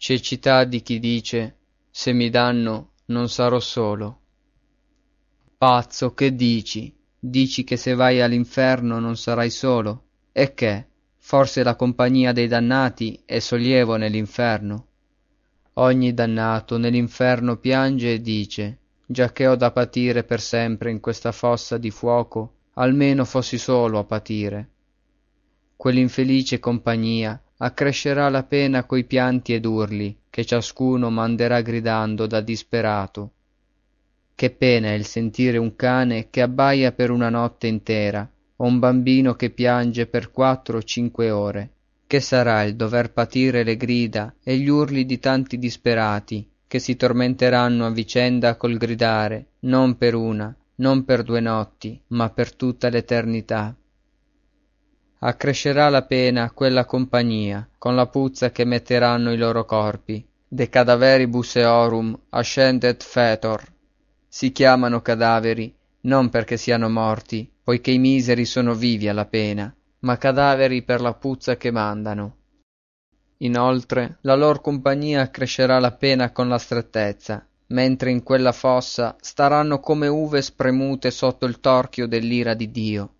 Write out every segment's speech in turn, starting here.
Cecità di chi dice: se mi danno, non sarò solo. Pazzo, che dici? Dici che se vai all'inferno non sarai solo? E che? Forse la compagnia dei dannati è sollievo nell'inferno? Ogni dannato nell'inferno piange e dice: giacché ho da patire per sempre in questa fossa di fuoco, almeno fossi solo a patire. Quell'infelice compagnia accrescerà la pena coi pianti ed urli che ciascuno manderà gridando da disperato. Che pena è il sentire un cane che abbaia per una notte intera, o un bambino che piange per 4 o 5 ore. Che sarà il dover patire le grida e gli urli di tanti disperati che si tormenteranno a vicenda col gridare, non per una, non per 2 notti, ma per tutta l'eternità. Accrescerà la pena quella compagnia, con la puzza che metteranno i loro corpi. De cadaveribus eorum ascendet fetor. Si chiamano cadaveri non perché siano morti, poiché i miseri sono vivi alla pena, ma cadaveri per la puzza che mandano. Inoltre, la lor compagnia accrescerà la pena con la strettezza, mentre in quella fossa staranno come uve spremute sotto il torchio dell'ira di Dio.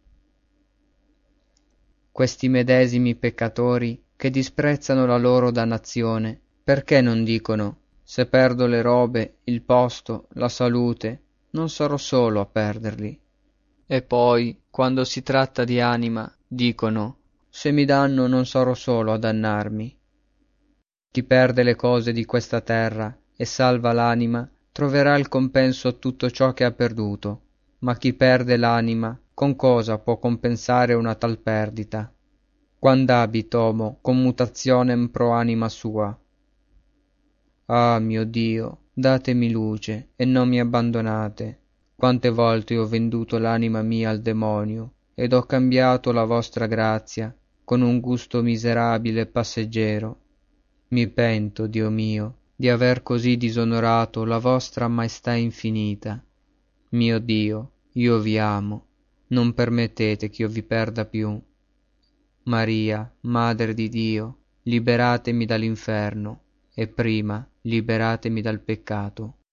Questi medesimi peccatori che disprezzano la loro dannazione, perché non dicono: se perdo le robe, il posto, la salute, non sarò solo a perderli? E poi, quando si tratta di anima, dicono: se mi danno non sarò solo a dannarmi. Chi perde le cose di questa terra e salva l'anima, troverà il compenso a tutto ciò che ha perduto, ma chi perde l'anima, con cosa può compensare una tal perdita? Quand'abit homo commutationem pro anima sua. Ah, mio Dio, datemi luce e non mi abbandonate. Quante volte ho venduto l'anima mia al demonio ed ho cambiato la vostra grazia con un gusto miserabile e passeggero. Mi pento, Dio mio, di aver così disonorato la vostra maestà infinita. Mio Dio, io vi amo, non permettete che io vi perda più. Maria, Madre di Dio, liberatemi dall'inferno e prima liberatemi dal peccato.